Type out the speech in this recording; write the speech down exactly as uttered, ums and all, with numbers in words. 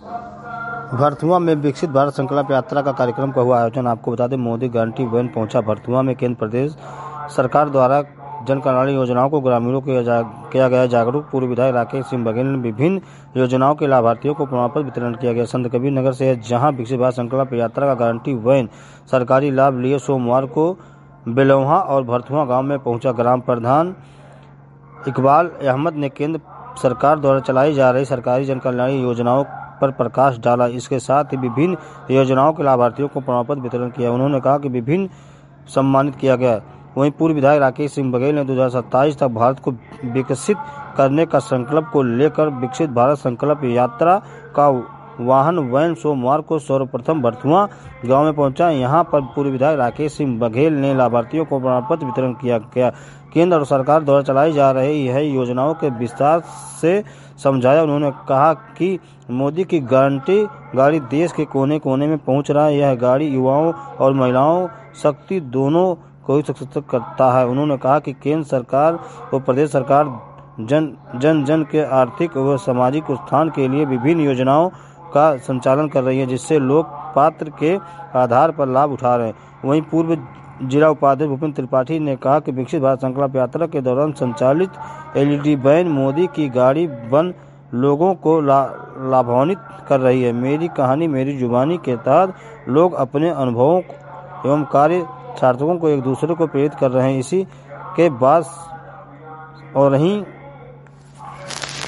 भरथुआ में विकसित भारत संकल्प यात्रा का कार्यक्रम का हुआ आयोजन। आपको बता दें, मोदी गारंटी वैन पहुंचा भरथुआ में। केंद्र प्रदेश सरकार द्वारा जन कल्याण योजनाओं को ग्रामीणों को किया गया जागरूक। पूर्व विधायक राकेश सिंह बघेल ने विभिन्न योजनाओं के लाभार्थियों को प्रमाण पत्र वितरण किया गया। संत कबीर नगर से जहां विकसित भारत संकल्प यात्रा का गारंटी वैन सरकारी लाभ लिए सोमवार को बेलौहा और भरथुआ गाँव में पहुंचा। ग्राम प्रधान इकबाल अहमद ने केंद्र सरकार द्वारा चलाई जा रही सरकारी जन कल्याण योजनाओं पर प्रकाश डाला। इसके साथ ही विभिन्न योजनाओं के लाभार्थियों को प्रमाण पत्र वितरण किया। उन्होंने कहा कि विभिन्न सम्मानित किया गया। वहीं पूर्व विधायक राकेश सिंह बघेल ने दो हज़ार सत्ताईस तक भारत को विकसित करने का संकल्प को लेकर विकसित भारत संकल्प यात्रा का वाहन वैन सोमवार को सर्वप्रथम भरथुआ गांव में पहुंचा। यहां पर पूर्व विधायक राकेश सिंह बघेल ने लाभार्थियों को प्रमाण पत्र वितरण किया गया। केंद्र और सरकार द्वारा चलाई जा रही यह योजनाओं के विस्तार से समझाया। उन्होंने कहा कि मोदी की गारंटी गाड़ी देश के कोने कोने में पहुंच रहा है। यह गाड़ी युवाओं और महिलाओं शक्ति दोनों को ही सशक्त करता है। उन्होंने कहा कि केंद्र सरकार और प्रदेश सरकार जन जन जन के आर्थिक व सामाजिक उत्थान के लिए विभिन्न योजनाओं का संचालन कर रही है, जिससे लोग पात्र के आधार पर लाभ उठा रहे हैं। वहीं पूर्व जिला उपाध्यक्ष भूपेंद्र त्रिपाठी ने कहा कि विकसित भारत संकल्प यात्रा के दौरान संचालित एलईडी वैन मोदी की गाड़ी बन लोगों को ला, लाभान्वित कर रही है। मेरी कहानी मेरी जुबानी के तहत लोग अपने अनुभवों एवं कार्य सार्थकों को एक दूसरे को प्रेरित कर रहे हैं। इसी के बाद और रही